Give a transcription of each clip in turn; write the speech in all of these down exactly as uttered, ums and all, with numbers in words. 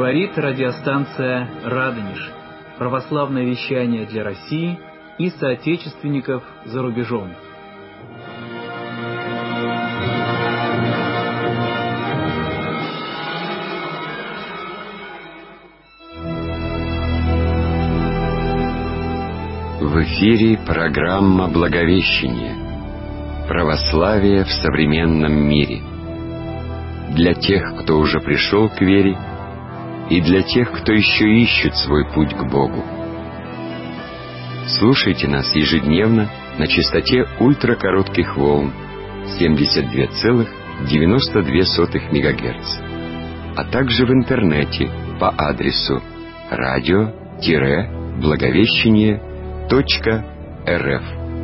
Говорит радиостанция «Радонеж». Православное вещание для России и соотечественников за рубежом. В эфире программа «Благовещение. Православие в современном мире». Для тех, кто уже пришел к вере, и для тех, кто еще ищет свой путь к Богу. Слушайте нас ежедневно на частоте ультракоротких волн семьдесят два целых девяносто две сотых мегагерца, а также в интернете по адресу радио-благовещение точка рф.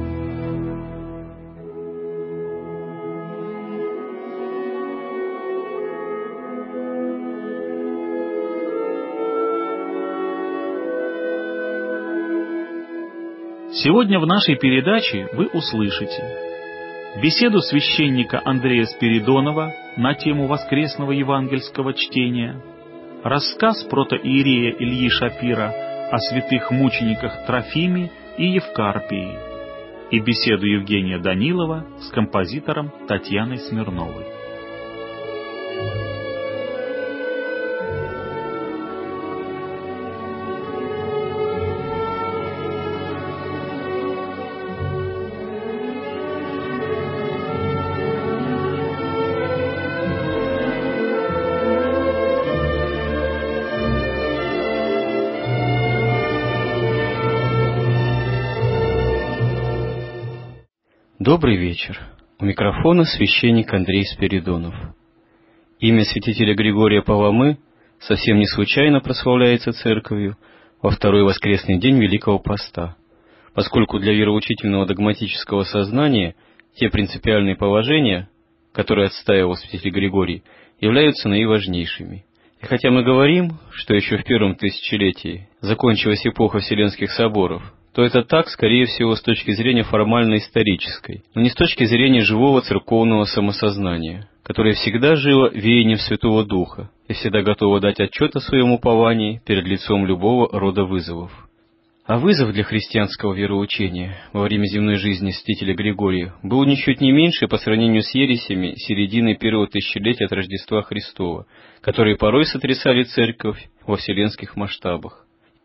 Сегодня в нашей передаче вы услышите беседу священника Андрея Спиридонова на тему воскресного евангельского чтения, рассказ протоиерея Ильи Шапира о святых мучениках Трофиме и Евкарпии и беседу Евгения Данилова с композитором Татьяной Смирновой. Добрый вечер. У микрофона священник Андрей Спиридонов. Имя святителя Григория Паламы совсем не случайно прославляется церковью во второй воскресный день Великого Поста, поскольку для вероучительного догматического сознания те принципиальные положения, которые отстаивал святитель Григорий, являются наиважнейшими. И хотя мы говорим, что еще в первом тысячелетии закончилась эпоха Вселенских соборов, то это так, скорее всего, с точки зрения формально-исторической, но не с точки зрения живого церковного самосознания, которое всегда жило веянием Святого Духа и всегда готово дать отчет о своем уповании перед лицом любого рода вызовов. А вызов для христианского вероучения во время земной жизни святителя Григория был ничуть не меньше по сравнению с ересями середины первого тысячелетия от Рождества Христова, которые порой сотрясали церковь во вселенских масштабах.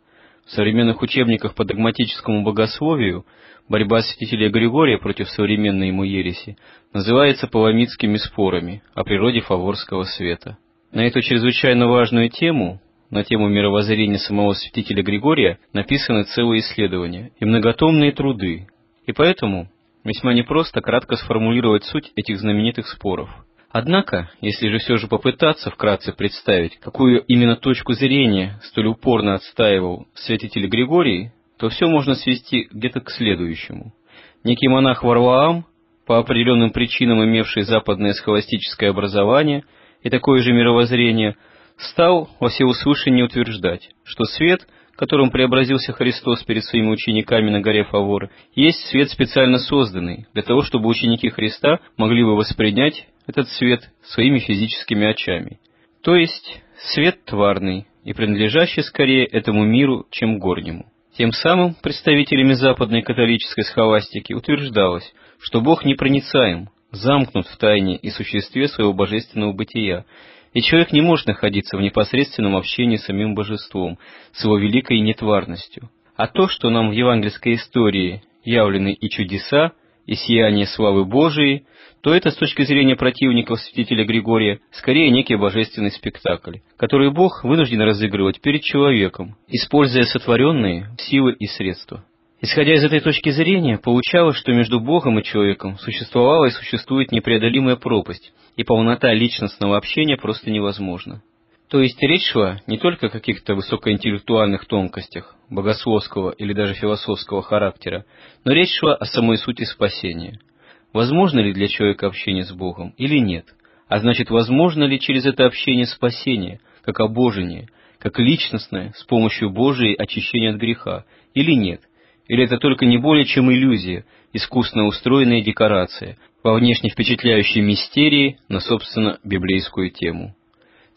В современных учебниках по догматическому богословию борьба святителя Григория против современной ему ереси называется паламидскими спорами о природе фаворского света. На эту чрезвычайно важную тему, на тему мировоззрения самого святителя Григория, написаны целые исследования и многотомные труды, и поэтому весьма непросто кратко сформулировать суть этих знаменитых споров. Однако, если же все же попытаться вкратце представить, какую именно точку зрения столь упорно отстаивал святитель Григорий, то все можно свести где-то к следующему. Некий монах Варлаам, по определенным причинам имевший западное схоластическое образование и такое же мировоззрение, стал во всеуслышание утверждать, что свет, которым преобразился Христос перед своими учениками на горе Фавор, есть свет специально созданный для того, чтобы ученики Христа могли бы воспринять этот свет своими физическими очами, то есть свет тварный и принадлежащий скорее этому миру, чем горнему. Тем самым представителями западной католической схоластики утверждалось, что Бог непроницаем, замкнут в тайне и существе своего божественного бытия, и человек не может находиться в непосредственном общении с самим божеством, с его великой нетварностью. А то, что нам в евангельской истории явлены и чудеса, и сияние славы Божией, то это с точки зрения противников святителя Григория скорее некий божественный спектакль, который Бог вынужден разыгрывать перед человеком, используя сотворенные силы и средства. Исходя из этой точки зрения, получалось, что между Богом и человеком существовала и существует непреодолимая пропасть, и полнота личностного общения просто невозможна. То есть речь шла не только о каких-то высокоинтеллектуальных тонкостях, богословского или даже философского характера, но речь шла о самой сути спасения. Возможно ли для человека общение с Богом или нет? А значит, возможно ли через это общение спасение, как обожение, как личностное, с помощью Божией очищения от греха, или нет? Или это только не более чем иллюзия, искусно устроенная декорация, во внешне впечатляющей мистерии на, собственно, библейскую тему?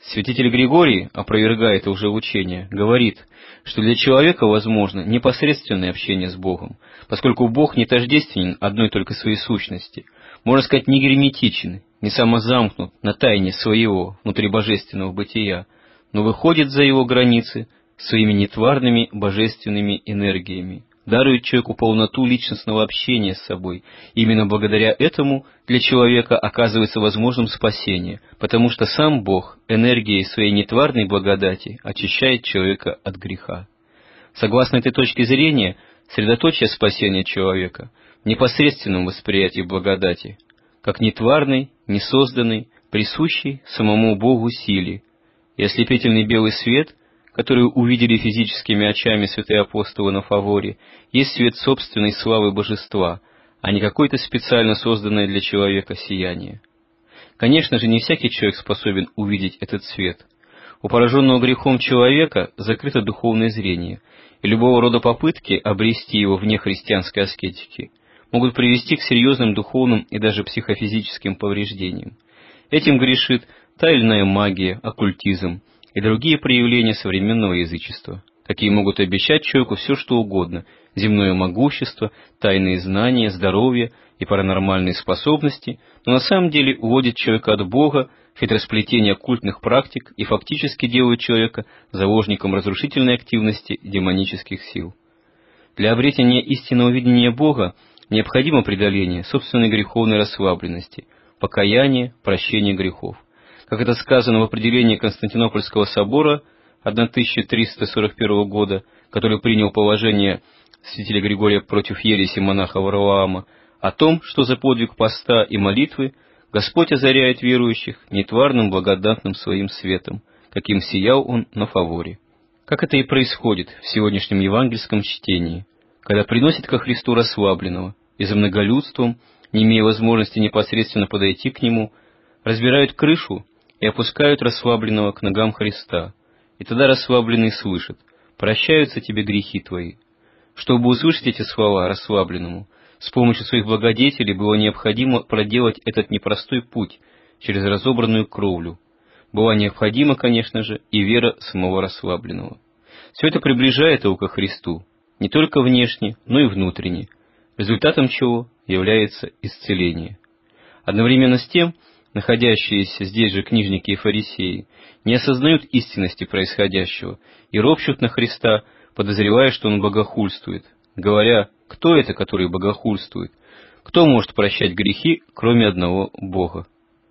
Святитель Григорий, опровергая это уже учение, говорит, что для человека возможно непосредственное общение с Богом, поскольку Бог не тождественен одной только своей сущности, можно сказать, не герметичен, не самозамкнут на тайне своего внутрибожественного бытия, но выходит за его границы своими нетварными божественными энергиями, дарует человеку полноту личностного общения с собой. Именно благодаря этому для человека оказывается возможным спасение, потому что сам Бог энергией своей нетварной благодати очищает человека от греха. Согласно этой точке зрения, средоточие спасения человека в непосредственном восприятии благодати, как нетварной, несозданной, присущей самому Богу силе, и ослепительный белый свет, который увидели физическими очами святые апостолы на Фаворе, есть свет собственной славы Божества, а не какое-то специально созданное для человека сияние. Конечно же, не всякий человек способен увидеть этот свет. У пораженного грехом человека закрыто духовное зрение, и любого рода попытки обрести его вне христианской аскетики могут привести к серьезным духовным и даже психофизическим повреждениям. Этим грешит та или иная магия, оккультизм и другие проявления современного язычества. Такие могут обещать человеку все, что угодно: земное могущество, тайные знания, здоровье и паранормальные способности, но на самом деле уводят человека от Бога, хитросплетение оккультных практик и фактически делают человека заложником разрушительной активности демонических сил. Для обретения истинного видения Бога необходимо преодоление собственной греховной расслабленности, покаяние, прощение грехов. Как это сказано в определении Константинопольского собора тысяча триста сорок первого года, который принял положение святителя Григория против ереси монаха Варлаама, о том, что за подвиг поста и молитвы Господь озаряет верующих нетварным благодатным своим светом, каким сиял Он на Фаворе. Как это и происходит в сегодняшнем евангельском чтении, когда приносит ко Христу расслабленного и за многолюдством, не имея возможности непосредственно подойти к Нему, разбирают крышу и опускают расслабленного к ногам Христа, и тогда расслабленный слышит: «Прощаются тебе грехи твои». Чтобы услышать эти слова расслабленному, с помощью своих благодетелей было необходимо проделать этот непростой путь через разобранную кровлю. Была необходима, конечно же, и вера самого расслабленного. Все это приближает его ко Христу, не только внешне, но и внутренне, результатом чего является исцеление. Одновременно с тем, находящиеся здесь же книжники и фарисеи не осознают истинности происходящего и ропщут на Христа, подозревая, что Он богохульствует, говоря: «Кто это, который богохульствует? Кто может прощать грехи, кроме одного Бога?»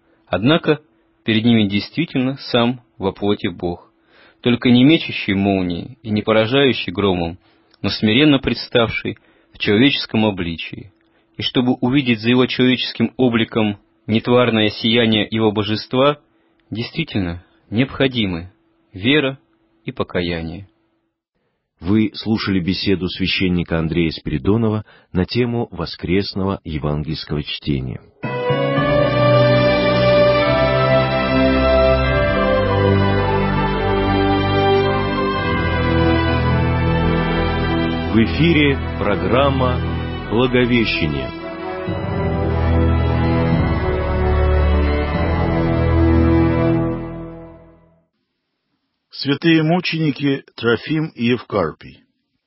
Однако перед ними действительно сам во плоти Бог, только не мечущий молнией и не поражающий громом, но смиренно представший в человеческом обличии. И чтобы увидеть за Его человеческим обликом нетварное сияние Его божества, действительно необходимы вера и покаяние. Вы слушали беседу священника Андрея Спиридонова на тему воскресного евангельского чтения. В эфире программа «Благовещение». Святые мученики Трофим и Евкарпий.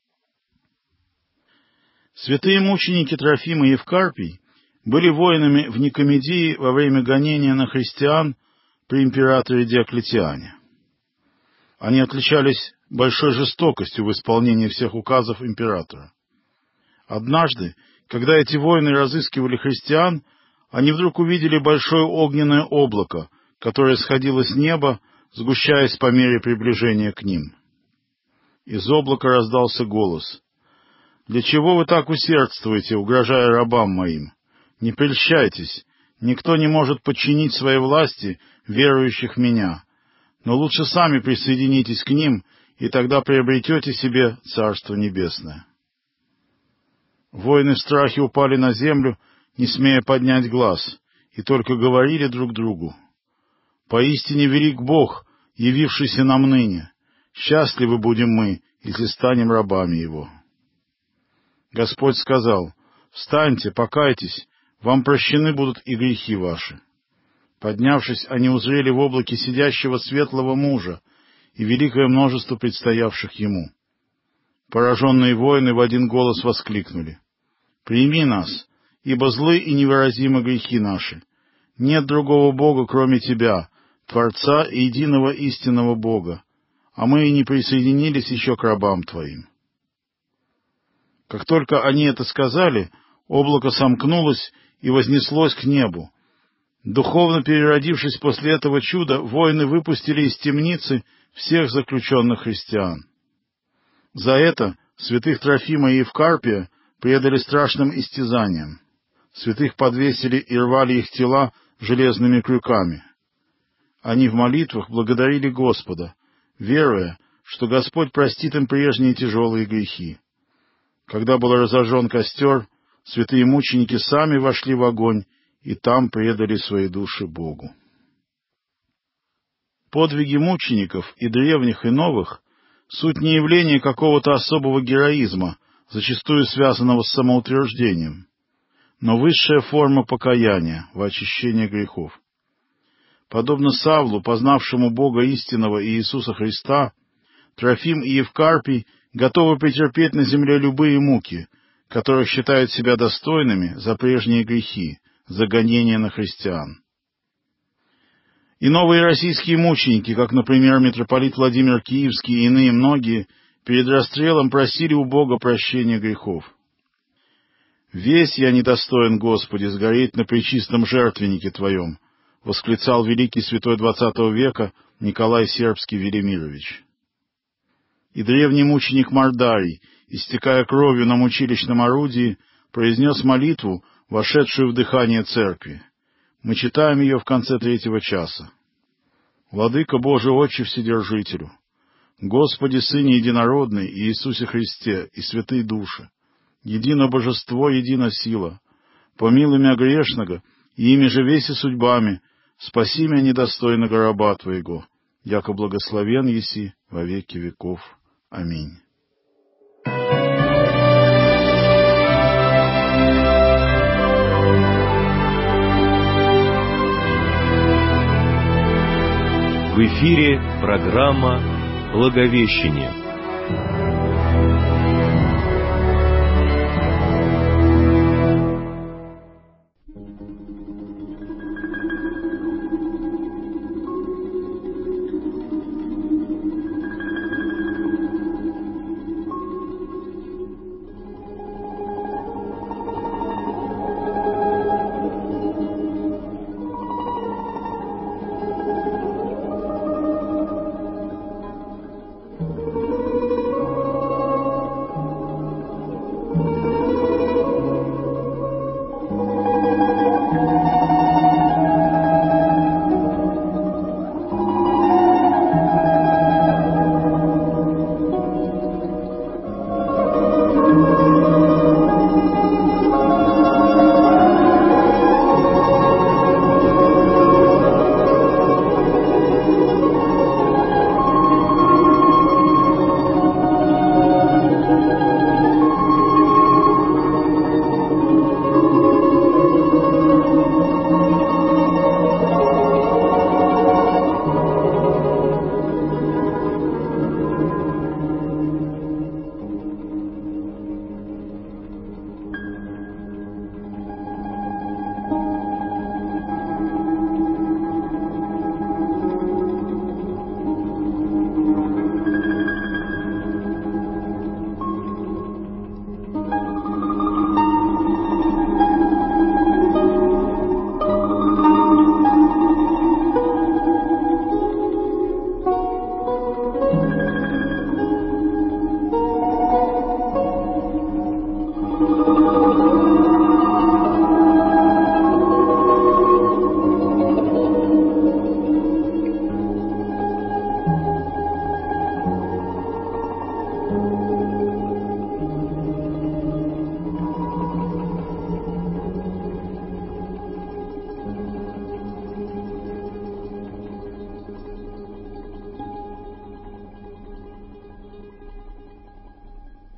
Святые мученики Трофим и Евкарпий были воинами в Никомедии во время гонения на христиан при императоре Диоклетиане. Они отличались большой жестокостью в исполнении всех указов императора. Однажды, когда эти воины разыскивали христиан, они вдруг увидели большое огненное облако, которое сходило с неба, сгущаясь по мере приближения к ним. Из облака раздался голос: «Для чего вы так усердствуете, угрожая рабам моим? Не прельщайтесь, никто не может подчинить своей власти верующих в меня, но лучше сами присоединитесь к ним, и тогда приобретете себе Царство Небесное». Воины в страхе упали на землю, не смея поднять глаз, и только говорили друг другу: «Поистине велик Бог, явившийся нам ныне. Счастливы будем мы, если станем рабами Его». Господь сказал: «Встаньте, покайтесь, вам прощены будут и грехи ваши». Поднявшись, они узрели в облаке сидящего светлого мужа и великое множество предстоявших ему. Пораженные воины в один голос воскликнули: «Прими нас, ибо злы и невыразимы грехи наши. Нет другого Бога, кроме Тебя, Творца и единого истинного Бога, а мы и не присоединились еще к рабам Твоим». Как только они это сказали, облако сомкнулось и вознеслось к небу. Духовно переродившись после этого чуда, воины выпустили из темницы всех заключенных христиан. За это святых Трофима и Евкарпия предали страшным истязаниям. Святых подвесили и рвали их тела железными крюками. Они в молитвах благодарили Господа, веруя, что Господь простит им прежние тяжелые грехи. Когда был разожжен костер, святые мученики сами вошли в огонь и там предали свои души Богу. Подвиги мучеников и древних, и новых — суть не явление какого-то особого героизма, зачастую связанного с самоутверждением, но высшая форма покаяния во очищение грехов. Подобно Савлу, познавшему Бога истинного и Иисуса Христа, Трофим и Евкарпий готовы претерпеть на земле любые муки, которых считают себя достойными за прежние грехи, за гонение на христиан. И новые российские мученики, как, например, митрополит Владимир Киевский и иные многие, перед расстрелом просили у Бога прощения грехов. «Весь я недостоин, Господи, сгореть на пречистом жертвеннике Твоем», восклицал великий святой двадцатого века Николай Сербский-Велимирович. И древний мученик Мордарий, истекая кровью на мучилищном орудии, произнес молитву, вошедшую в дыхание церкви. Мы читаем ее в конце третьего часа. «Владыка Божий, Отче Вседержителю, Господи, Сыне Единородный, и Иисусе Христе, и святые души, едино божество, едино сила, помилуй мя грешного, и ими же веси судьбами, спаси мя недостойного раба Твоего, яко благословен еси во веки веков. Аминь». В эфире программа «Благовещение».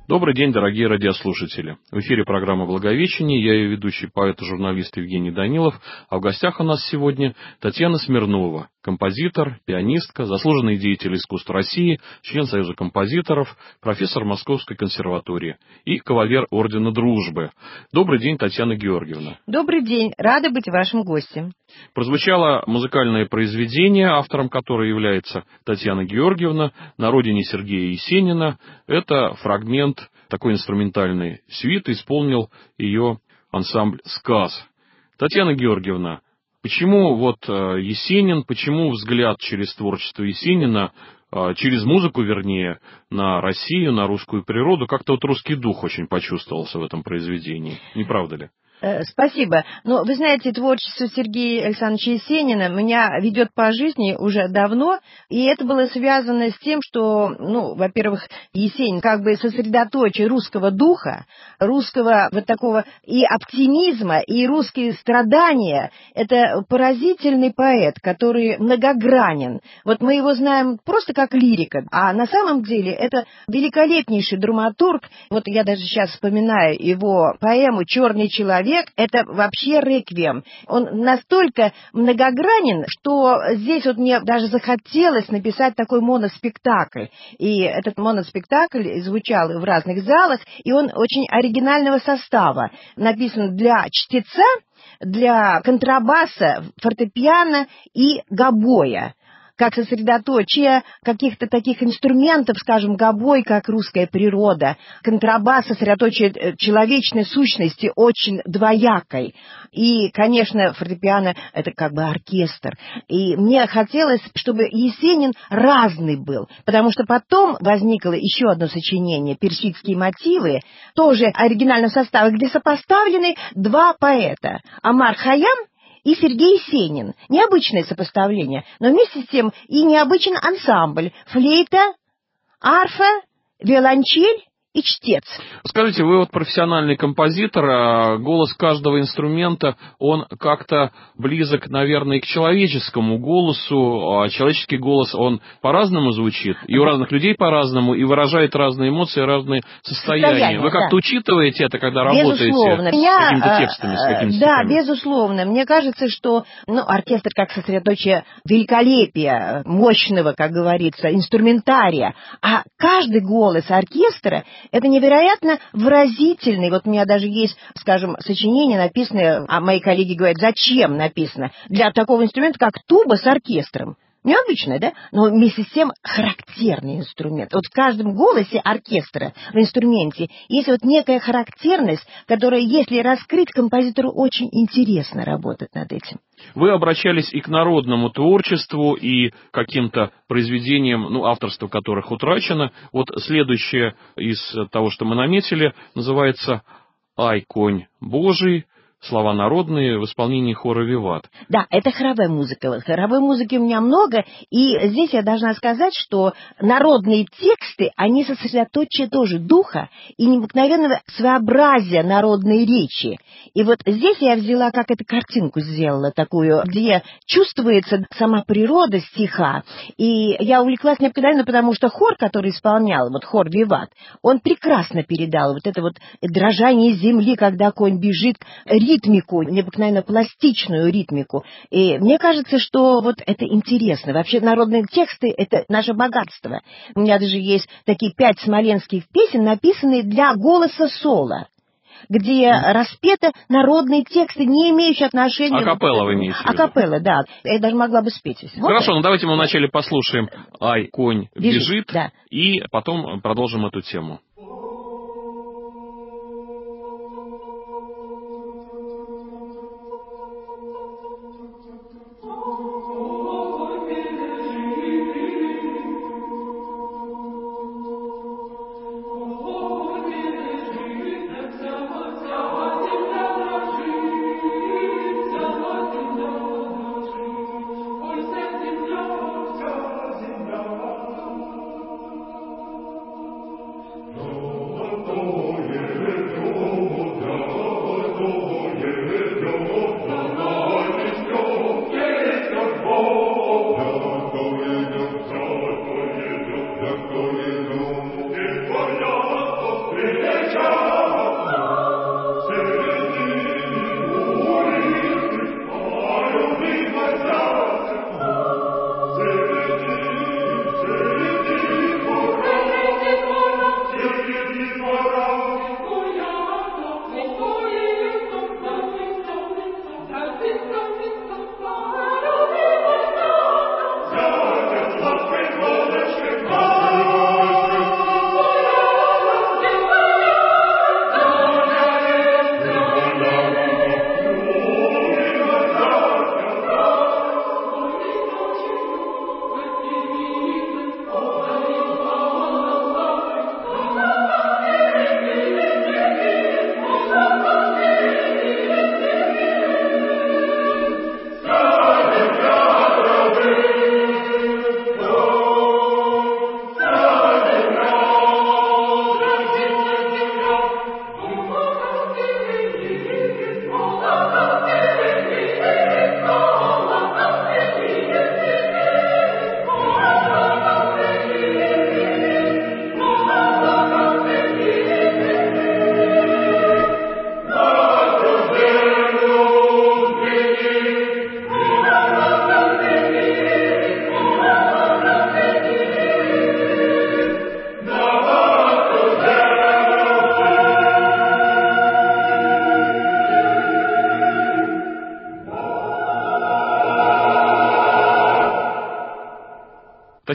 Добрый день, дорогие радиослушатели. В эфире программа «Благовещение». Я ее ведущий поэт и журналист Евгений Данилов. А в гостях у нас сегодня Татьяна Смирнова, композитор, пианистка, заслуженный деятель искусств России, член Союза композиторов, профессор Московской консерватории и кавалер Ордена Дружбы. Добрый день, Татьяна Георгиевна. Добрый день. Рада быть вашим гостем. Прозвучало музыкальное произведение, автором которого является Татьяна Георгиевна, «На родине Сергея Есенина». Это фрагмент такой инструментальной сюиты, исполнил ее ансамбль «Сказ». Татьяна Георгиевна, почему вот Есенин, почему взгляд через творчество Есенина, через музыку, вернее, на Россию, на русскую природу, как-то вот русский дух очень почувствовался в этом произведении, не правда ли? Спасибо. Но вы знаете, творчество Сергея Александровича Есенина меня ведет по жизни уже давно, и это было связано с тем, что, ну, во-первых, Есенин как бы сосредоточие русского духа, русского вот такого и оптимизма, и русские страдания. Это поразительный поэт, который многогранен. Вот мы его знаем просто как лирика, а на самом деле это великолепнейший драматург. Вот я даже сейчас вспоминаю его поэму «Черный человек». Это вообще реквием. Он настолько многогранен, что здесь вот мне даже захотелось написать такой моноспектакль. И этот моноспектакль звучал в разных залах, и он очень оригинального состава. Написан для чтеца, для контрабаса, фортепиано и гобоя, как сосредоточие каких-то таких инструментов, скажем, гобой, как русская природа, контрабас, сосредоточие человечной сущности очень двоякой. И, конечно, фортепиано — это как бы оркестр. И мне хотелось, чтобы Есенин разный был, потому что потом возникло еще одно сочинение «Персидские мотивы», тоже оригинальном составе, где сопоставлены два поэта — Омар Хайям и Сергей Есенин. Необычное сопоставление, но вместе с тем и необычный ансамбль. Флейта, арфа, виолончель и чтец. Скажите, вы вот профессиональный композитор, а голос каждого инструмента, он как-то близок, наверное, и к человеческому голосу, а человеческий голос, он по-разному звучит, и у разных людей по-разному, и выражает разные эмоции, разные состояния. состояние, вы как-то да. учитываете это, когда работаете безусловно. с Меня, какими-то текстами, с какими-то Да, стихами? безусловно. Мне кажется, что ну, оркестр как сосредоточие великолепия, мощного, как говорится, инструментария, а каждый голос оркестра — это невероятно выразительный. Вот у меня даже есть, скажем, сочинение, написанное, а мои коллеги говорят, зачем написано, для такого инструмента, как туба с оркестром. Необычный, да? Но вместе с тем характерный инструмент. Вот в каждом голосе оркестра, в инструменте, есть вот некая характерность, которая, если раскрыть, композитору очень интересно работать над этим. Вы обращались и к народному творчеству, и к каким-то произведениям, ну, авторство которых утрачено. Вот следующее из того, что мы наметили, называется «Ай, конь Божий», слова народные в исполнении хора «Виват». Да, это хоровая музыка. Хоровой музыки у меня много, и здесь я должна сказать, что народные тексты, они сосредоточие тоже духа и необыкновенного своеобразия народной речи. И вот здесь я взяла, как эту картинку сделала такую, где чувствуется сама природа стиха. И я увлеклась необыкновенно, потому что хор, который исполнял, вот хор «Виват», он прекрасно передал вот это вот дрожание земли, когда конь бежит, ритмику, необыкновенно пластичную ритмику. И мне кажется, что вот это интересно. Вообще народные тексты — это наше богатство. У меня даже есть такие пять смоленских песен, написанные для голоса соло, где распеты народные тексты, не имеющие отношения... Акапелла вы имеете в виду? Акапелла, да. Я даже могла бы спеть. Вот Хорошо, это. ну давайте мы вначале послушаем «Ай, конь бежит», бежит да. и потом продолжим эту тему. Oh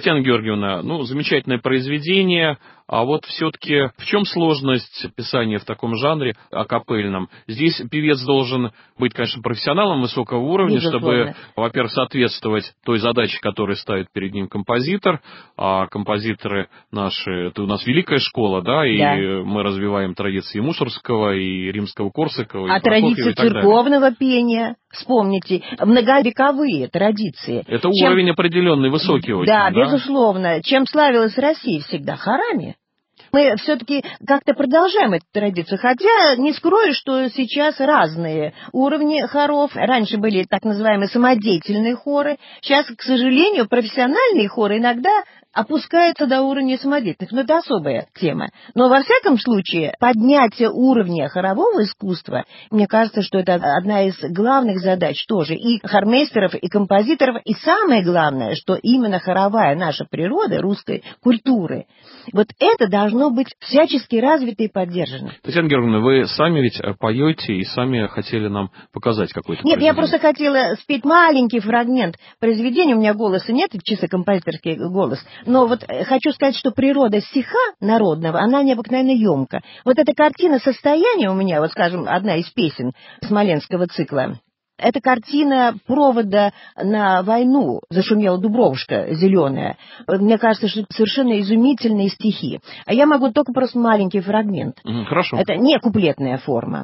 Татьяна Георгиевна, ну, замечательное произведение, а вот все-таки в чем сложность писания в таком жанре акапельном? Здесь певец должен быть, конечно, профессионалом высокого уровня, Безусловно. чтобы, во-первых, соответствовать той задаче, которую ставит перед ним композитор, а композиторы наши, это у нас великая школа, да, и Да. мы развиваем традиции и Мусоргского, и Римского-Корсакова, и А Прокофьева, традиции и так далее. церковного пения, вспомните, многовековые традиции. Это Чем- уровень определенный, высокий очень, Да, да? безусловно. Чем славилась Россия всегда? Хорами. Мы все-таки как-то продолжаем эту традицию, хотя не скрою, что сейчас разные уровни хоров. Раньше были так называемые самодеятельные хоры. Сейчас, к сожалению, профессиональные хоры иногда опускаются до уровня самодеятельных. Но это особая тема. Но во всяком случае, поднятие уровня хорового искусства, мне кажется, что это одна из главных задач тоже и хормейстеров, и композиторов. И самое главное, что именно хоровая наша природа русской культуры, вот это должно быть всячески развито и поддержано. Татьяна Георгиевна, вы сами ведь поете и сами хотели нам показать какой-то Нет, я произведение. просто хотела спеть маленький фрагмент произведения. У меня голоса нет, чисто композиторский голос. Но вот хочу сказать, что природа стиха народного, она необыкновенно емка. Вот эта картина состояния у меня, вот скажем, одна из песен Смоленского цикла. Это картина провода на войну. Зашумела Дубровушка зеленая. Мне кажется, что это совершенно изумительные стихи. А я могу только просто маленький фрагмент. Мгм, хорошо. Это не куплетная форма.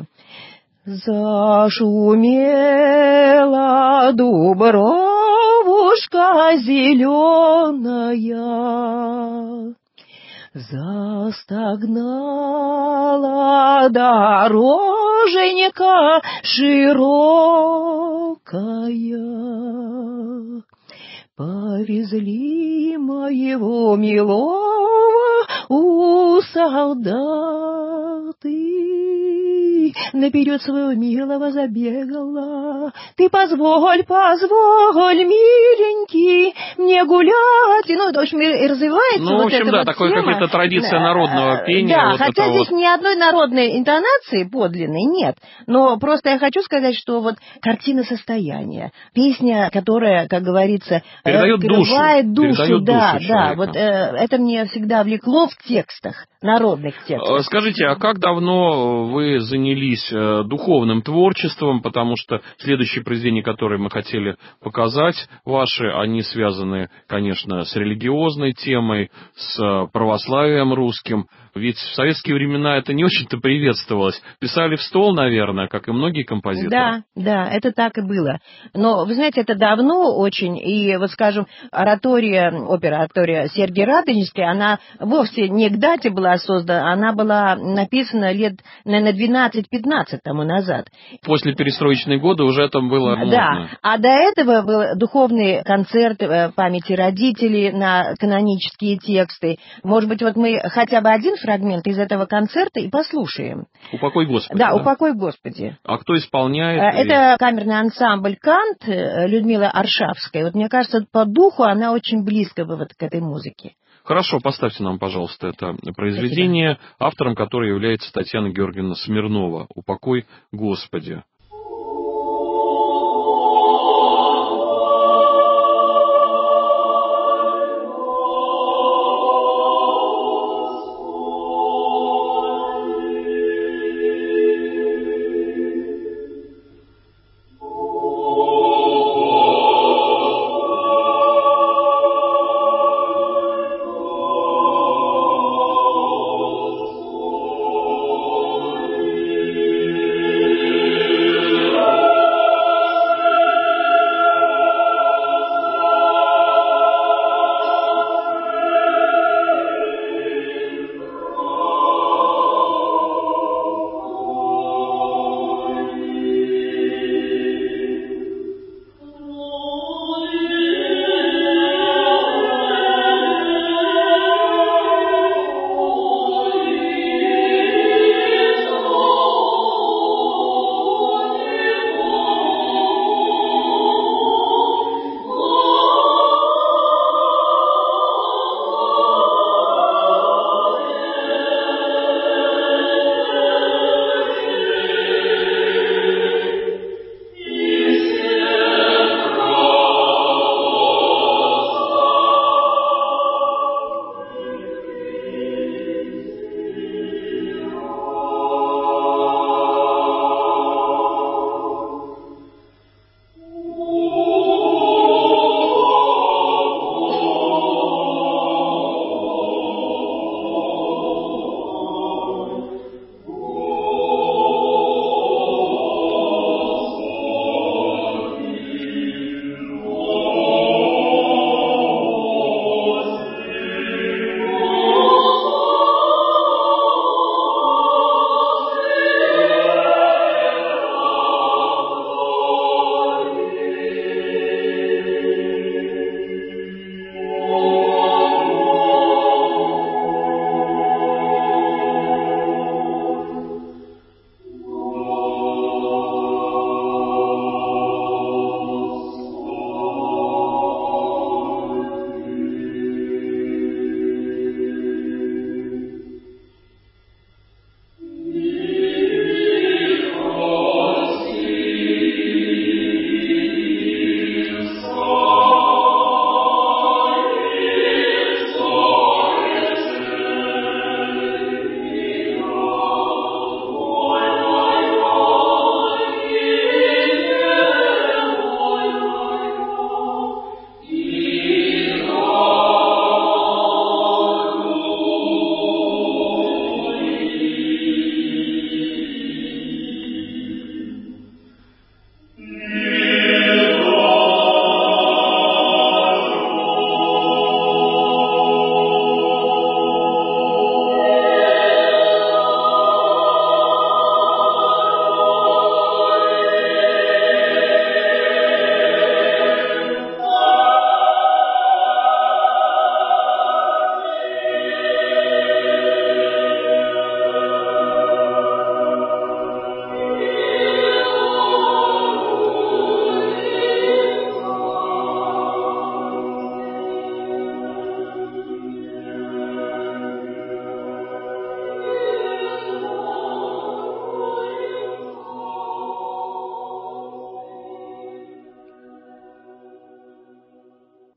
Зашумела Дубровушка зеленая, застогнала дороженька широкая. Повезли моего милого у солдаты, наперед своего милого забегала. Ты позволь, позволь, миленький, мне гулять. И, ну, в общем, и развивается Ну, вот в общем, эта да, вот такая тема. какая-то традиция Да, народного пения. Да, вот хотя это здесь вот. ни одной народной интонации подлинной нет. Но просто я хочу сказать, что вот картина состояния, песня, которая, как говорится, Передает душу, открывает душу, передает да, душу да. человека. Вот э, это меня всегда влекло в текстах, народных Э, текстах. Скажите, а как давно вы занялись э, духовным творчеством? Потому что следующие произведения, которые мы хотели показать, ваши, они связаны, конечно, с религиозной темой, с э, православием русским. Ведь в советские времена это не очень-то приветствовалось. Писали в стол, наверное, как и многие композиторы. Да, да, это так и было. Но, вы знаете, это давно очень, и вот, скажем, оратория, опера, оратория Сергия Радонежская, она вовсе не к дате была создана, она была написана лет, наверное, двенадцать-пятнадцать тому назад. После перестроечные годы уже это было модно. Да, а до этого был духовный концерт э, памяти родителей на канонические тексты. Может быть, вот мы хотя бы один фрагмент из этого концерта и послушаем. «Упокой Господи». Да, Да? «Упокой Господи». А кто исполняет? Э, и- Это камерный ансамбль «Кант» э, Людмила Аршавская. Вот мне кажется, по духу она очень близко вот к этой музыке. Хорошо, поставьте нам, пожалуйста, это произведение, автором которого является Татьяна Георгиевна Смирнова. «Упокой Господи». Thank you.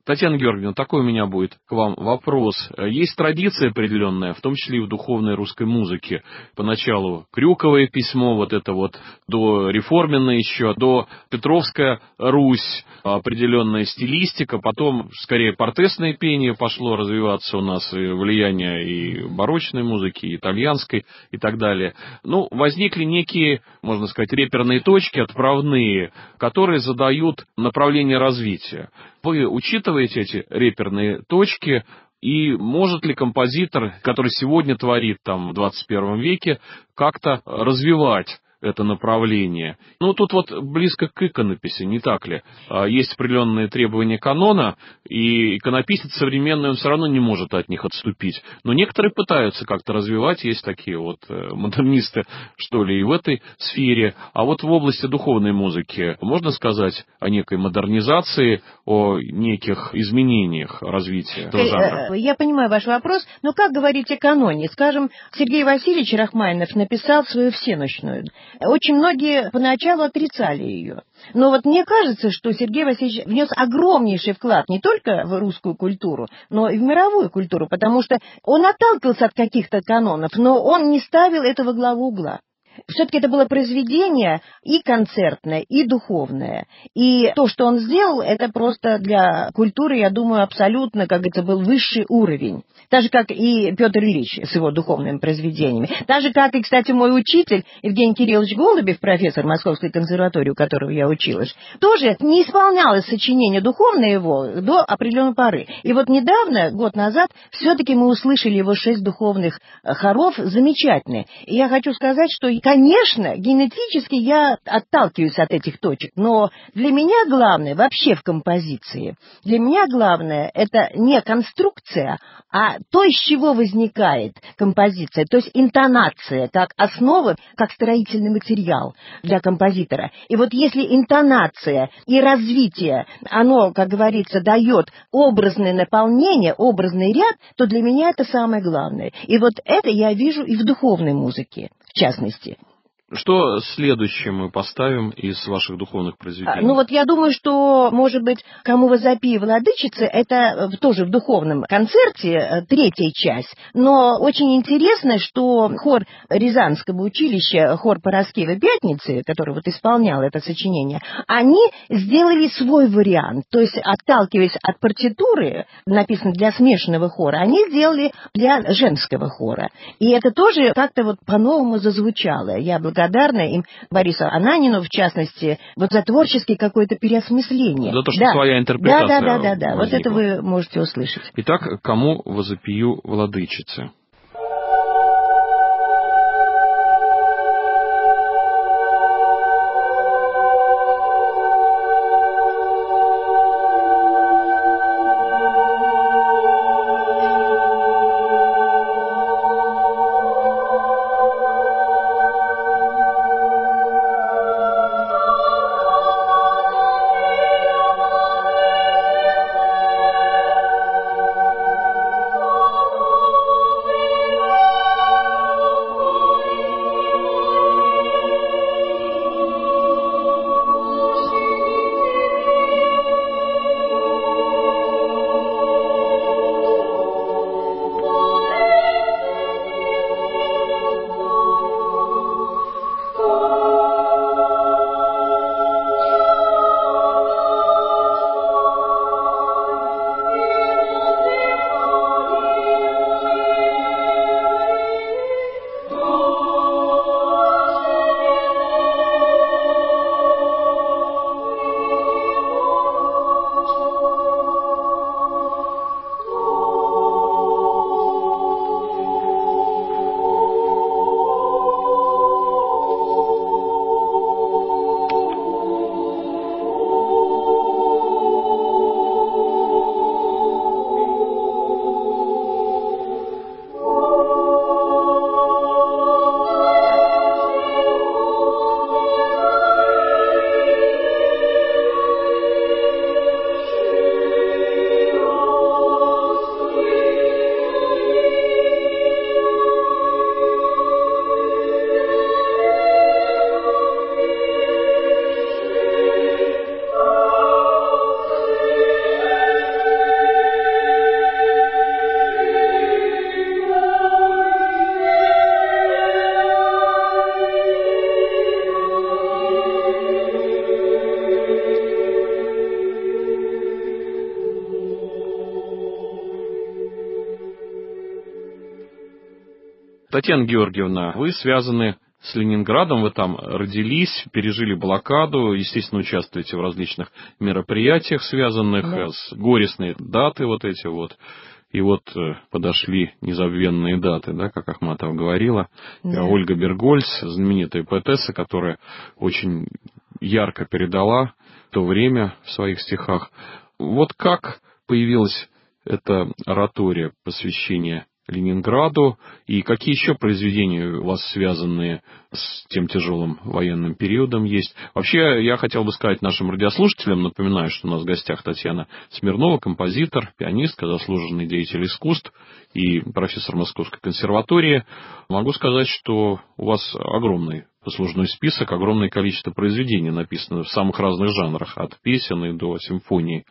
Татьяна Георгиевна, такой у меня будет к вам вопрос. Есть традиция определенная, в том числе и в духовной русской музыке. Поначалу Крюковое письмо, вот это вот, до реформенное еще, до Петровская Русь, определенная стилистика, потом скорее портесное пение пошло развиваться у нас, и влияние и барочной музыки, и итальянской, и так далее. Ну, возникли некие, можно сказать, реперные точки, отправные, которые задают направление развития. Вы учитываете эти реперные точки, и может ли композитор, который сегодня творит там в двадцать первом веке, как-то развивать это направление? Ну, тут вот близко к иконописи, не так ли? Есть определенные требования канона, и иконописец современный, он все равно не может от них отступить. Но некоторые пытаются как-то развивать, есть такие вот модернисты, что ли, и в этой сфере. А вот в области духовной музыки можно сказать о некой модернизации, о неких изменениях развития этого жанра? Я понимаю ваш вопрос, но как говорить о каноне? Скажем, Сергей Васильевич Рахманинов написал свою всенощную. Очень многие поначалу отрицали ее. Но вот мне кажется, что Сергей Васильевич внес огромнейший вклад не только в русскую культуру, но и в мировую культуру, потому что он отталкивался от каких-то канонов, но он не ставил это во главу угла. Все-таки это было произведение и концертное, и духовное. И то, что он сделал, это просто для культуры, я думаю, абсолютно, как это был высший уровень. Так же, как и Петр Ильич с его духовными произведениями. Так же, как и, кстати, мой учитель Евгений Кириллович Голубев, профессор Московской консерватории, у которого я училась, тоже не исполнялось сочинение духовное его до определенной поры. И вот недавно, год назад, все-таки мы услышали его шесть духовных хоров замечательные. И я хочу сказать, что конечно, генетически я отталкиваюсь от этих точек, но для меня главное вообще в композиции, для меня главное это не конструкция, а то, из чего возникает композиция, то есть интонация как основа, как строительный материал для композитора. И вот если интонация и развитие, оно, как говорится, дает образное наполнение, образный ряд, то для меня это самое главное. И вот это я вижу и в духовной музыке, в частности. Что следующее мы поставим из ваших духовных произведений? Ну вот я думаю, что, может быть, «Кому возопи, владычицы» — это тоже в духовном концерте третья часть, но очень интересно, что хор Рязанского училища, хор Параскевы Пятницы, который вот исполнял это сочинение, они сделали свой вариант, то есть отталкиваясь от партитуры, написанной для смешанного хора, они сделали для женского хора. И это тоже как-то вот по-новому зазвучало. Я благодарна благодарна им, Борису Ананину, в частности, вот за творческий какое-то переосмысление. За то, что да. своя интерпретация Да, да, да, да, да. Вот возникла. это вы можете услышать. Итак, «Кому возопию, владычицы»? Thank you. Татьяна Георгиевна, вы связаны с Ленинградом, вы там родились, пережили блокаду, естественно, участвуете в различных мероприятиях, связанных да. с горестные даты вот эти вот. И вот подошли незабвенные даты, да, как Ахматова говорила. Да. Ольга Бергольц, знаменитая поэтесса, которая очень ярко передала то время в своих стихах. Вот как появилась эта оратория посвящения Ленинграду, и какие еще произведения у вас, связанные с тем тяжелым военным периодом, есть? Вообще, я хотел бы сказать нашим радиослушателям, напоминаю, что у нас в гостях Татьяна Смирнова, композитор, пианистка, заслуженный деятель искусств и профессор Московской консерватории. Могу сказать, что у вас огромный послужной список, огромное количество произведений написано в самых разных жанрах, от песен и до симфоний.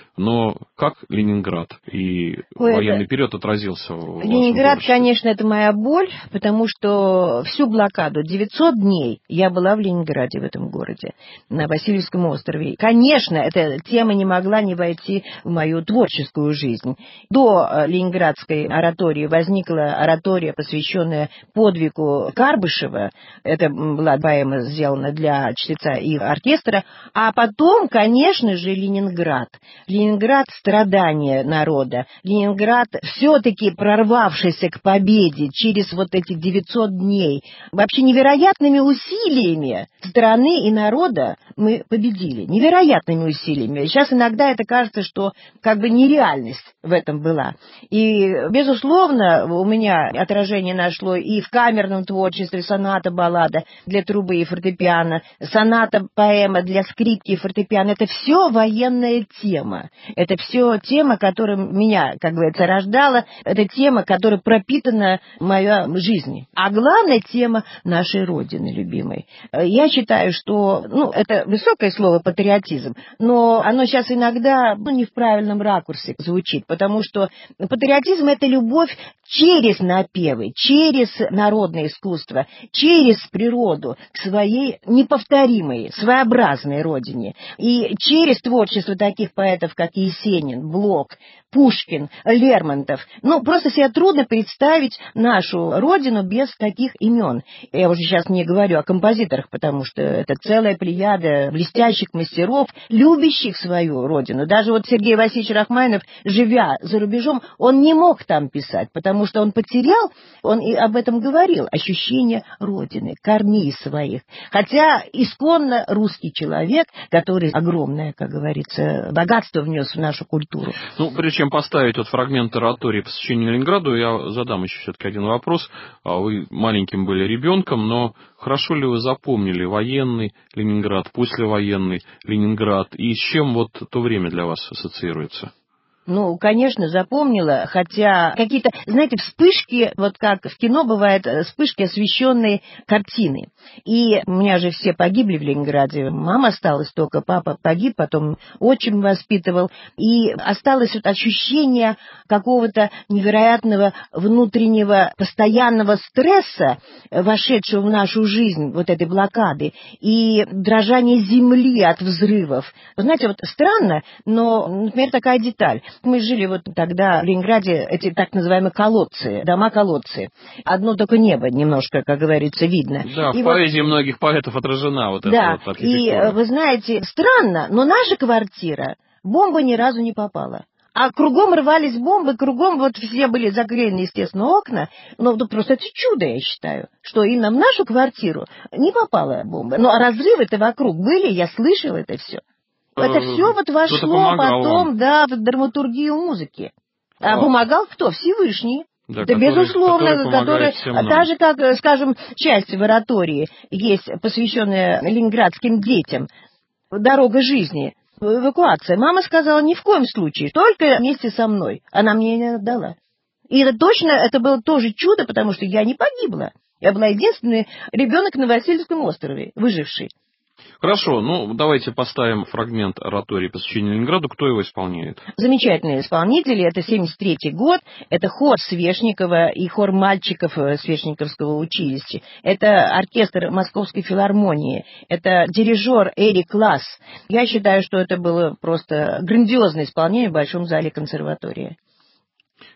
Но как Ленинград и Ой, военный это... период отразился в вашем Ленинград, творчестве? Конечно, это моя боль, потому что всю блокаду, девятьсот дней, я была в Ленинграде, в этом городе, на Васильевском острове. Конечно, эта тема не могла не войти в мою творческую жизнь. До ленинградской оратории возникла оратория, посвященная подвигу Карбышева. Это была поэма, сделана для чтеца и оркестра. А потом, конечно же, Ленинград. Ленинград — страдания народа. Ленинград, все-таки прорвавшийся к победе через вот эти девятьсот дней, вообще невероятными усилиями страны и народа мы победили. Невероятными усилиями. Сейчас иногда это кажется, что как бы нереальность в этом была. И, безусловно, у меня отражение нашло и в камерном творчестве: соната, баллада для трубы и фортепиано, соната, поэма для скрипки и фортепиано. Это все военная тема. Это все тема, которая меня, как говорится, рождала. Это тема, которая пропитана моей жизнью. А главная тема нашей Родины, любимой. Я считаю, что, ну, это высокое слово патриотизм, но оно сейчас иногда, ну, не в правильном ракурсе звучит, потому что патриотизм — это любовь через напевы, через народное искусство, через природу к своей неповторимой, своеобразной родине. И через творчество таких поэтов, как Есенин, Блок, Пушкин, Лермонтов. Ну, просто себе трудно представить нашу родину без таких имен. Я уже сейчас не говорю о композиторах, потому что это целая плеяда блестящих мастеров, любящих свою родину. Даже вот Сергей Васильевич Рахманинов, живя за рубежом, он не мог там писать, потому что он потерял, он и об этом говорил, ощущение родины, корней своих. Хотя исконно русский человек, который огромное, как говорится, богатство внес в нашу культуру. Ну, прежде чем поставить вот фрагмент оратории посвящению Ленинграду, я задам еще все-таки один вопрос. Вы маленьким были ребенком, но хорошо ли вы запомнили военный Ленинград, послевоенный Ленинград, и с чем вот то время для вас ассоциируется? Ну, конечно, запомнила, хотя какие-то, знаете, вспышки, вот как в кино бывают вспышки, освещенные картины. И у меня же все погибли в Ленинграде. Мама осталась только, папа погиб, потом отчим воспитывал. И осталось вот ощущение какого-то невероятного внутреннего постоянного стресса, вошедшего в нашу жизнь, вот этой блокады, и дрожание земли от взрывов. Вы знаете, вот странно, но, например, такая деталь. Мы жили вот тогда в Ленинграде, эти так называемые колодцы, дома-колодцы. Одно только небо немножко, как говорится, видно. Да, и в вот... поэзии многих поэтов отражена вот да, эта вот архитектура. И, вы знаете, странно, но наша квартира, бомба ни разу не попала. А кругом рвались бомбы, кругом вот все были заклеены, естественно, окна. Но ну, просто это чудо, я считаю, что именно в нашу квартиру не попала бомба. Но разрывы-то вокруг были, я слышала это все. Это все вот вошло потом, вам. да, в драматургию музыки. А, а помогал кто? Всевышний. Да, это который, безусловно, который, который так же, как, скажем, часть в оратории есть, посвященная ленинградским детям, «Дорога жизни», эвакуация. Мама сказала, ни в коем случае, только вместе со мной. Она мне не отдала. И это точно, это было тоже чудо, потому что я не погибла. Я была единственный ребенок на Васильевском острове, выживший. Хорошо, ну давайте поставим фрагмент оратории посвящения Ленинграду. Кто его исполняет? Замечательные исполнители. Это семьдесят третий год. Это хор Свешникова и хор мальчиков Свешниковского училища. Это оркестр Московской филармонии. Это дирижер Эрик Ласс. Я считаю, что это было просто грандиозное исполнение в Большом зале консерватории.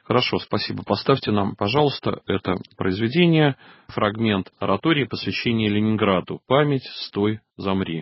Хорошо, спасибо. Поставьте нам, пожалуйста, это произведение, фрагмент оратории посвящения Ленинграду. «Память, стой, замри».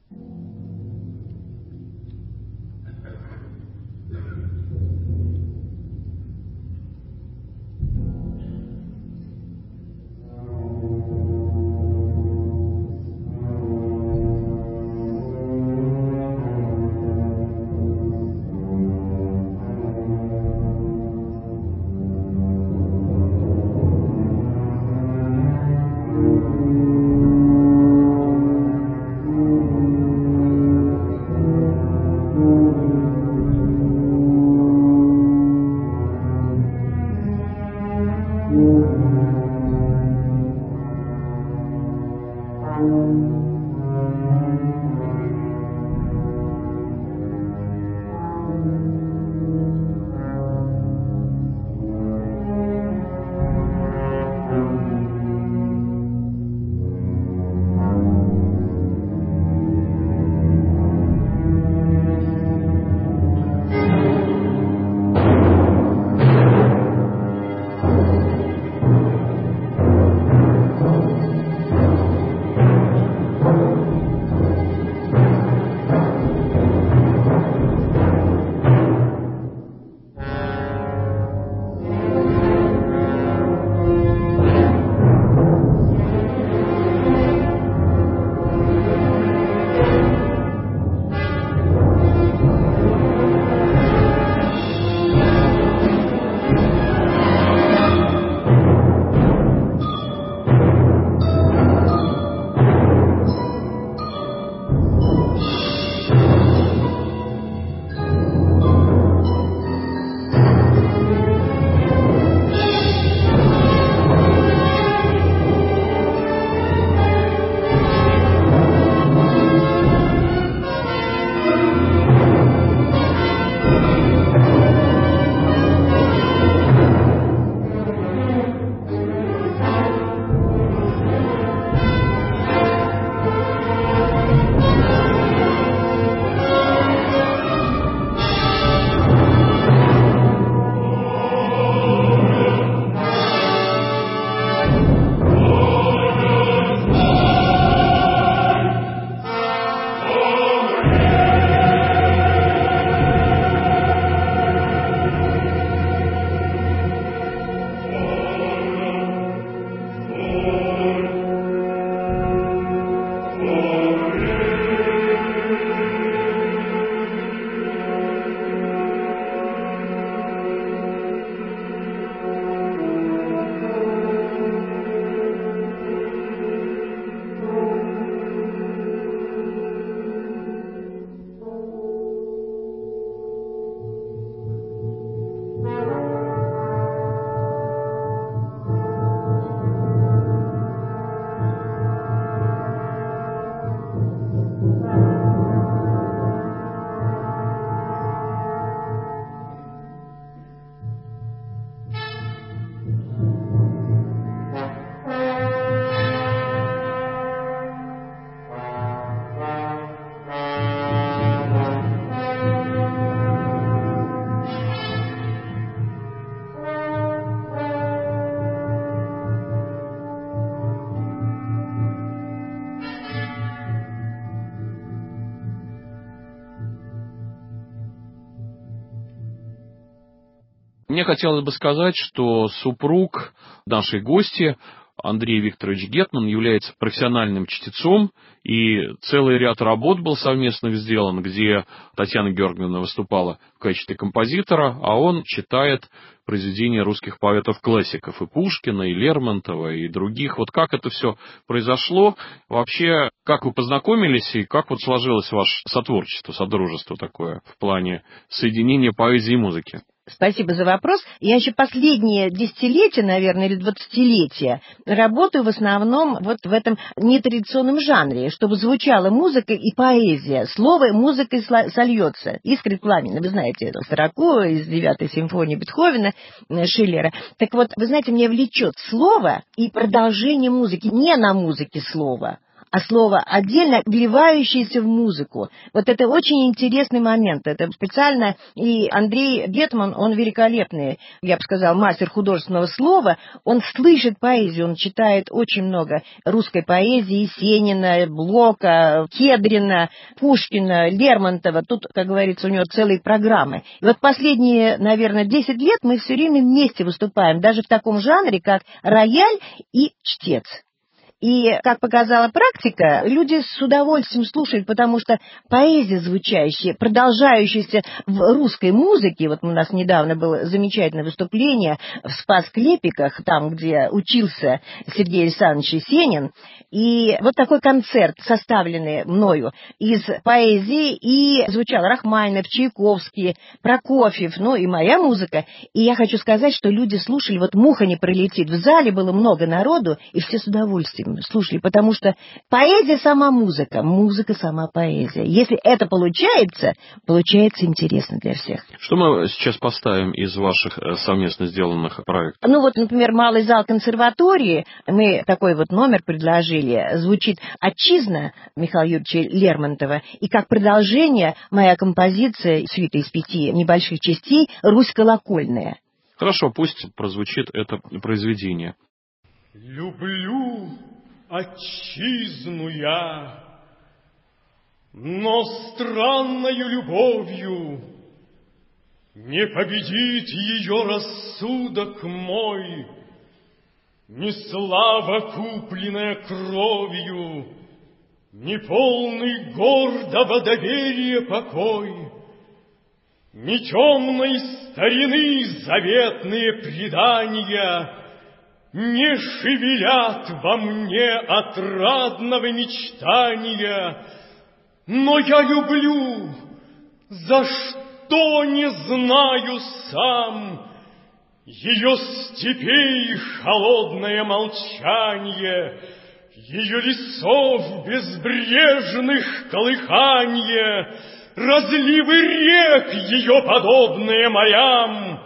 Мне хотелось бы сказать, что супруг нашей гости Андрей Викторович Гетман является профессиональным чтецом, и целый ряд работ был совместных сделан, где Татьяна Георгиевна выступала в качестве композитора, а он читает произведения русских поэтов-классиков, и Пушкина, и Лермонтова, и других. Вот как это все произошло? Вообще, как вы познакомились, и как вот сложилось ваше сотворчество, содружество такое в плане соединения поэзии и музыки? Спасибо за вопрос. Я еще последние десятилетия, наверное, или двадцатилетия работаю в основном вот в этом нетрадиционном жанре, чтобы звучала музыка и поэзия. Слово музыкой сольется. Искрит пламенно. Вы знаете, это Сороко из девятой симфонии Бетховена, Шиллера. Так вот, вы знаете, меня влечет слово и продолжение музыки. Не на музыке слово, а слово отдельно, вливающееся в музыку. Вот это очень интересный момент. Это специально, и Андрей Гетман, он великолепный, я бы сказал, мастер художественного слова, он слышит поэзию, он читает очень много русской поэзии, Есенина, Блока, Кедрина, Пушкина, Лермонтова. Тут, как говорится, у него целые программы. И вот последние, наверное, десять лет мы все время вместе выступаем, даже в таком жанре, как рояль и чтец. И, как показала практика, люди с удовольствием слушают, потому что поэзия звучащая, продолжающаяся в русской музыке, вот у нас недавно было замечательное выступление в Спас-Клепиках, там, где учился Сергей Александрович Есенин, и вот такой концерт, составленный мною из поэзии, и звучал Рахманинов, Чайковский, Прокофьев, ну и моя музыка, и я хочу сказать, что люди слушали, вот муха не пролетит, в зале было много народу, и все с удовольствием слушали, потому что поэзия сама музыка, музыка сама поэзия. Если это получается, получается интересно для всех. Что мы сейчас поставим из ваших совместно сделанных проектов? Ну вот, например, малый зал консерватории, мы такой вот номер предложили, звучит «Отчизна» Михаила Юрьевича Лермонтова, и как продолжение моя композиция, сюита из пяти небольших частей, «Русь колокольная». Хорошо, пусть прозвучит это произведение. Люблю отчизну я, но странною любовью не победит ее рассудок мой, ни слава, купленная кровью, ни полный гордого доверия покой, ни темной старины заветные предания не шевелят во мне отрадного мечтания, но я люблю, за что не знаю сам, ее степей холодное молчание, ее лесов безбрежных колыханье, разливы рек ее подобные морям.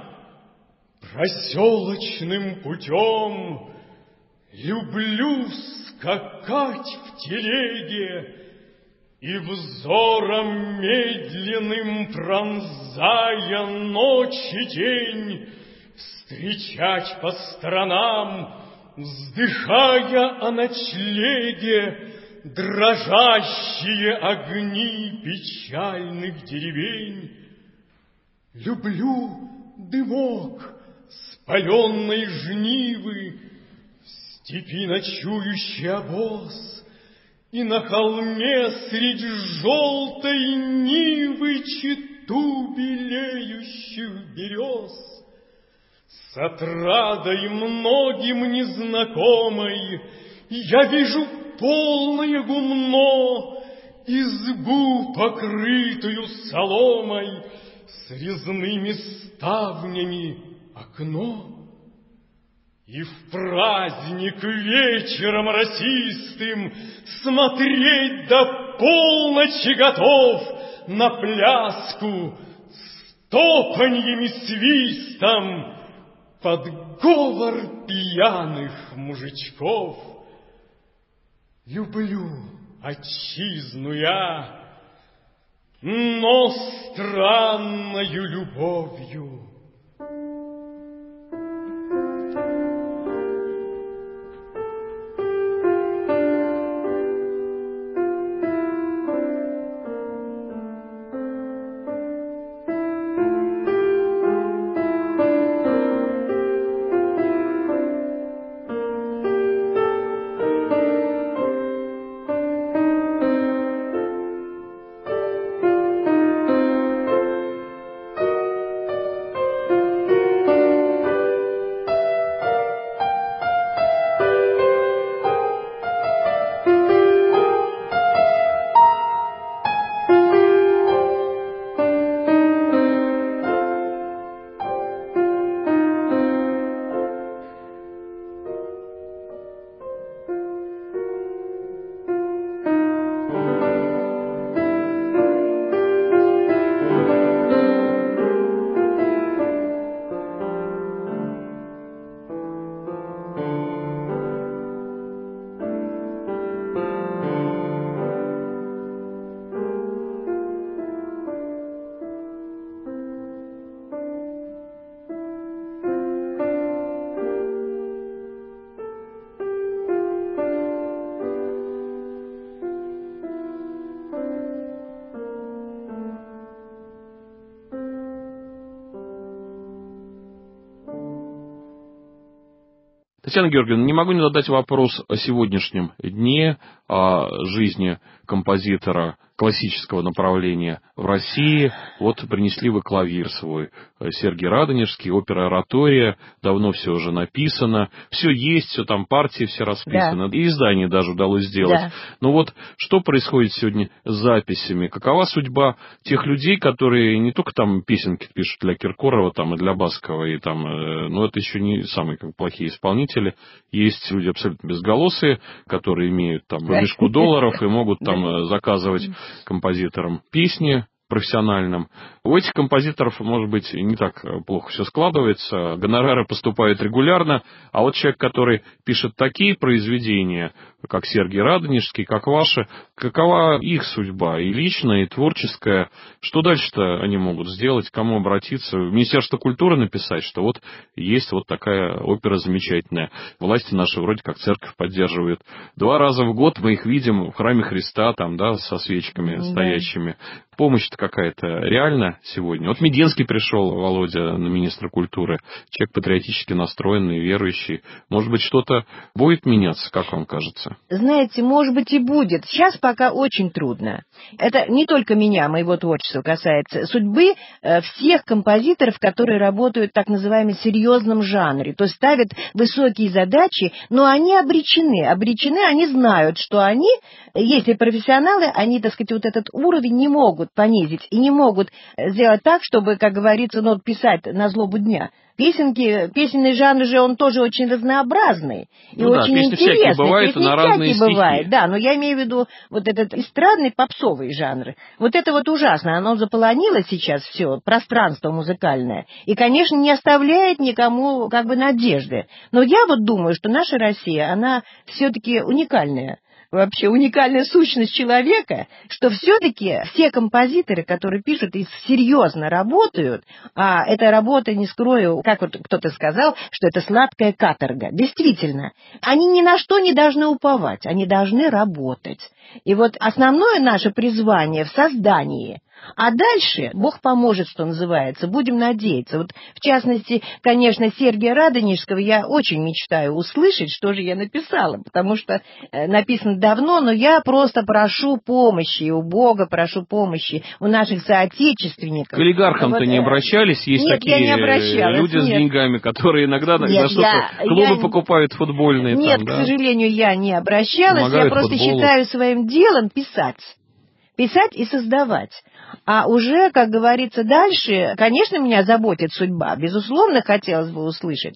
Проселочным путем люблю скакать в телеге и взором медленным, пронзая ночь и день, встречать по сторонам, вздыхая о ночлеге, дрожащие огни печальных деревень. Люблю дымок спаленной жнивы, в степи ночующий обоз, и на холме средь желтой нивы чету белеющих берез. С отрадой многим незнакомой я вижу полное гумно, избу, покрытую соломой, с резными ставнями окно. И в праздник вечером росистым смотреть до полночи готов на пляску с топаньем и свистом под говор пьяных мужичков. Люблю отчизну я, но странною любовью. Татьяна Георгиевна, не могу не задать вопрос о сегодняшнем дне, о жизни композитора классического направления в России. Вот принесли вы клавир свой, Сергий Радонежский, опера «Оратория», давно все уже написано, все есть, все там партии, все расписано, да. И издание даже удалось сделать. Да. Но вот что происходит сегодня с записями? Какова судьба тех людей, которые не только там песенки пишут для Киркорова там, и для Баскова, и там, но это еще не самые как, плохие исполнители. Есть люди абсолютно безголосые, которые имеют там по мешку долларов и могут там заказывать композиторам песни профессиональным. У этих композиторов, может быть, не так плохо все складывается, гонорары поступают регулярно, а вот человек, который пишет такие произведения, как Сергий Радонежский, как ваши, какова их судьба, и личная, и творческая, что дальше-то они могут сделать, к кому обратиться, в Министерство культуры написать, что вот есть вот такая опера замечательная, власти наши вроде как церковь поддерживают, два раза в год мы их видим в храме Христа, там, да, со свечками да. стоящими, помощь-то какая-то реально сегодня. Вот Меденский пришел, Володя, на министра культуры, человек патриотически настроенный, верующий. Может быть, что-то будет меняться, как вам кажется? Знаете, может быть и будет. Сейчас пока очень трудно. Это не только меня, моего творчества касается. Судьбы всех композиторов, которые работают в так называемом серьезном жанре. То есть ставят высокие задачи, но они обречены. Обречены, они знают, что они, если профессионалы, они, так сказать, вот этот уровень не могут понизить и не могут сделать так, чтобы, как говорится, ну, писать на злобу дня. Песенки, песенный жанр же, он тоже очень разнообразный и ну очень да, интересный. Бывают, песни на разные всякие стихи. Бывают, да, но я имею в виду вот этот эстрадный попсовый жанр. Вот это вот ужасно, оно заполонило сейчас все, пространство музыкальное, и, конечно, не оставляет никому как бы надежды. Но я вот думаю, что наша Россия, она все-таки уникальная. Вообще уникальная сущность человека, что все-таки все композиторы, которые пишут и серьезно работают, а эта работа, не скрою, как вот кто-то сказал, что это сладкая каторга. Действительно, они ни на что не должны уповать, они должны работать. И вот основное наше призвание в создании. А дальше Бог поможет, что называется, будем надеяться. Вот, в частности, конечно, Сергия Радонежского я очень мечтаю услышать, что же я написала, потому что э, написано давно, но я просто прошу помощи, у Бога прошу помощи, у наших соотечественников. К олигархам-то вот, не обращались? Есть нет, такие я не обращалась, люди нет. с деньгами, которые иногда нет, за что-то я, клубы я... покупают футбольные. Нет, там, к да? сожалению, я не обращалась, Помогают я просто футболу. считаю своим делом писать. Писать и создавать. А уже, как говорится, дальше, конечно, меня заботит судьба, безусловно, хотелось бы услышать.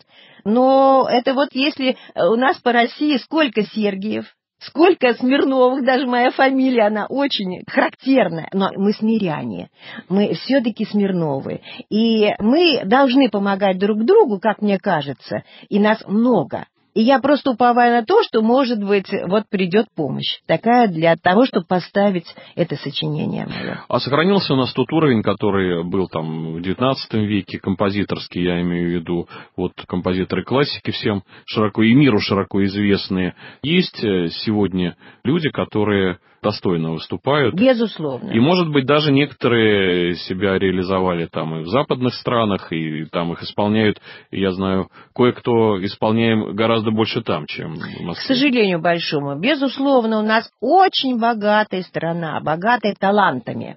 Но это вот если у нас по России сколько Сергиев, сколько Смирновых, даже моя фамилия, она очень характерная. Но мы смиряне, мы все-таки Смирновы. И мы должны помогать друг другу, как мне кажется, и нас много. И я просто уповаю на то, что, может быть, вот придет помощь. Такая для того, чтобы поставить это сочинение мое. А сохранился у нас тот уровень, который был там в девятнадцатом веке, композиторский, я имею в виду, вот композиторы классики всем широко и миру широко известные. Есть сегодня люди, которые достойно выступают. Безусловно. И, может быть, даже некоторые себя реализовали там и в западных странах, и там их исполняют, я знаю, кое-кто исполняем гораздо больше там, чем в Москве. К сожалению большому. Безусловно, у нас очень богатая страна, богатая талантами.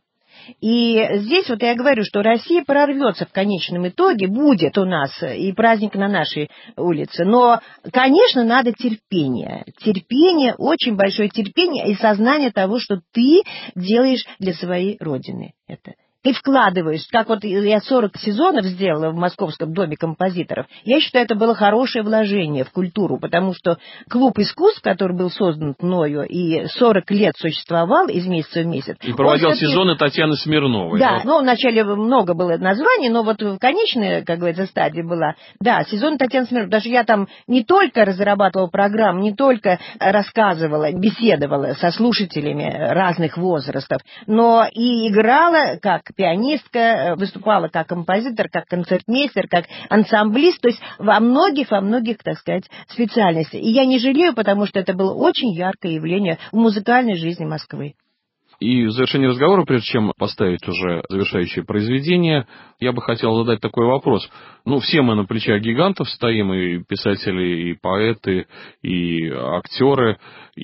И здесь вот я говорю, что Россия прорвется в конечном итоге, будет у нас и праздник на нашей улице. Но, конечно, надо терпение. Терпение, очень большое терпение и сознание того, что ты делаешь для своей родины это. Ты вкладываешь, как вот я сорок сезонов сделала в Московском доме композиторов, я считаю, это было хорошее вложение в культуру, потому что клуб искусств, который был создан мною и сорок лет существовал из месяца в месяц. И проводил сезоны Татьяны Смирновой. Да, ну, вначале много было названий, но вот в конечной, как говорится, стадии была, да, сезон Татьяны Смирновой. Даже я там не только разрабатывала программу, не только рассказывала, беседовала со слушателями разных возрастов, но и играла как пианистка, выступала как композитор, как концертмейстер, как ансамблист, то есть во многих, во многих, так сказать, специальностях. И я не жалею, потому что это было очень яркое явление в музыкальной жизни Москвы. И в завершении разговора, прежде чем поставить уже завершающее произведение, я бы хотел задать такой вопрос. Ну, все мы на плечах гигантов стоим, и писатели, и поэты, и актеры,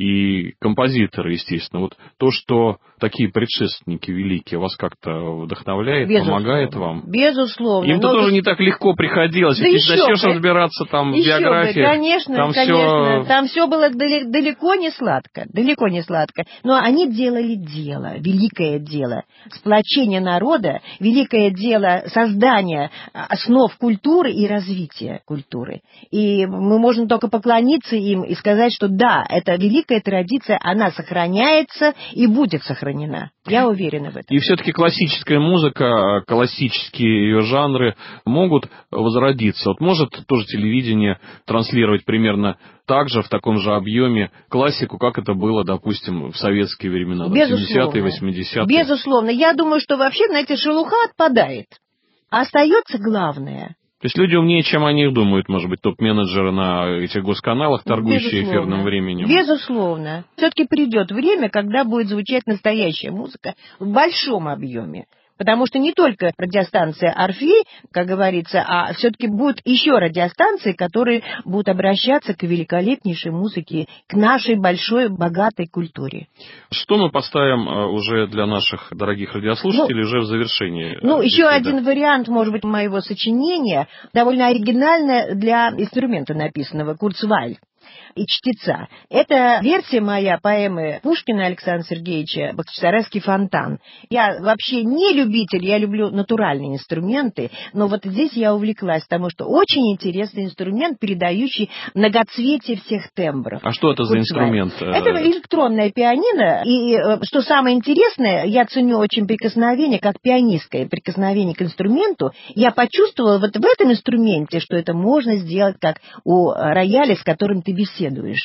и композиторы, естественно. Вот то, что такие предшественники великие вас как-то вдохновляет, безусловно, помогает вам? Безусловно. Им-то но... тоже не так легко приходилось. Да если начнешь бы. разбираться там еще в биографии, конечно, там конечно. все... Там все было далеко не сладко. Далеко не сладко. Но они делали дело, великое дело. Сплочение народа, великое дело создания основ культуры и развития культуры. И мы можем только поклониться им и сказать, что да, это великая традиция, она сохраняется и будет сохранена. Я уверена в этом. И все-таки классическая музыка, классические ее жанры могут возродиться. Вот может тоже телевидение транслировать примерно так же, в таком же объеме классику, как это было, допустим, в советские времена, семидесятые, восьмидесятые? Безусловно. Я думаю, что вообще, знаете, шелуха отпадает. А остается главное. То есть люди умнее, чем о них думают, может быть, топ-менеджеры на этих госканалах, торгующие Безусловно. эфирным временем. Безусловно. Все-таки придет время, когда будет звучать настоящая музыка в большом объеме. Потому что не только радиостанция «Орфей», как говорится, а все-таки будут еще радиостанции, которые будут обращаться к великолепнейшей музыке, к нашей большой, богатой культуре. Что мы поставим уже для наших дорогих радиослушателей ну, уже в завершении? Ну, еще один вариант, может быть, моего сочинения, довольно оригинальное для инструмента написанного, «Курцвайль» и чтеца. Это версия моя поэмы Пушкина Александра Сергеевича «Бахчисарайский фонтан». Я вообще не любитель, я люблю натуральные инструменты, но вот здесь я увлеклась, потому что очень интересный инструмент, передающий многоцветие всех тембров. А что это за инструмент? Это электронное пианино, и что самое интересное, я ценю очень прикосновение, как пианистское прикосновение к инструменту. Я почувствовала вот в этом инструменте, что это можно сделать как у рояля, с которым ты беседуешь.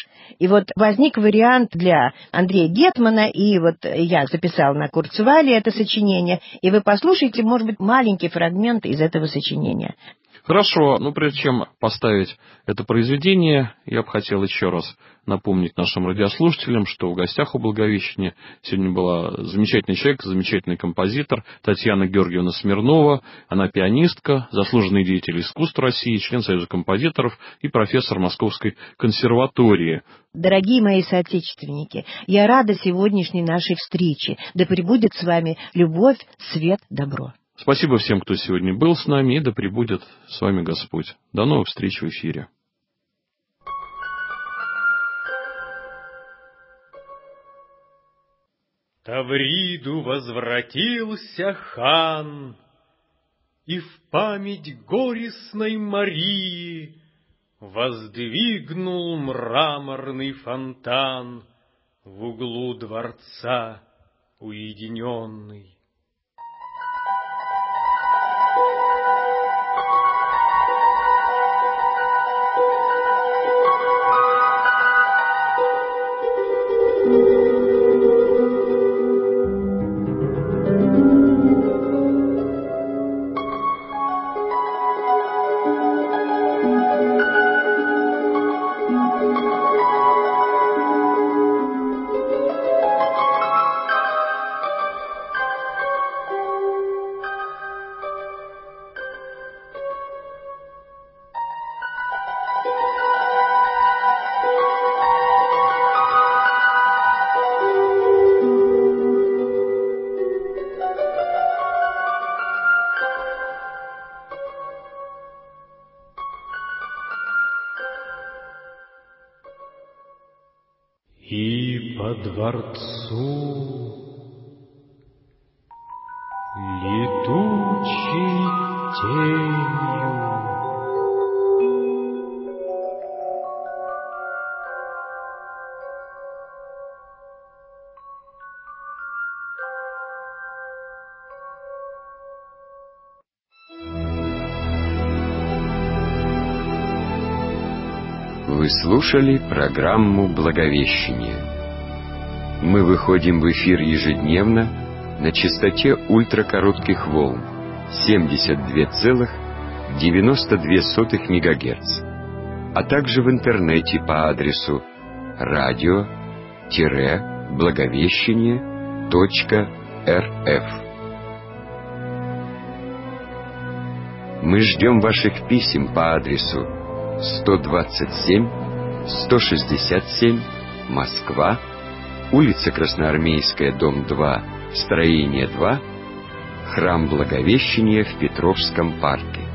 И вот возник вариант для Андрея Гетмана, и вот я записала на Курцвайле это сочинение, и вы послушаете, может быть, маленький фрагмент из этого сочинения. Хорошо, ну прежде чем поставить это произведение, я бы хотел еще раз напомнить нашим радиослушателям, что в гостях у Благовещения сегодня была замечательный человек, замечательный композитор Татьяна Георгиевна Смирнова. Она пианистка, заслуженный деятель искусств России, член Союза композиторов и профессор Московской консерватории. Дорогие мои соотечественники, я рада сегодняшней нашей встрече. Да пребудет с вами любовь, свет, добро. Спасибо всем, кто сегодня был с нами, и да пребудет с вами Господь. До новых встреч в эфире. Тавриду возвратился хан, и в память горестной Марии воздвигнул мраморный фонтан в углу дворца уединенный. И по дворцу летучей тенью Вы слушали программу «Благовещение». Мы выходим в эфир ежедневно на частоте ультракоротких волн семьдесят два целых девяносто две сотых мегагерц, а также в интернете по адресу радио-благовещение точка эр эф. Мы ждем ваших писем по адресу сто двадцать семь сто шестьдесят семь, Москва, улица Красноармейская, дом два, строение два, Храм Благовещения в Петровском парке.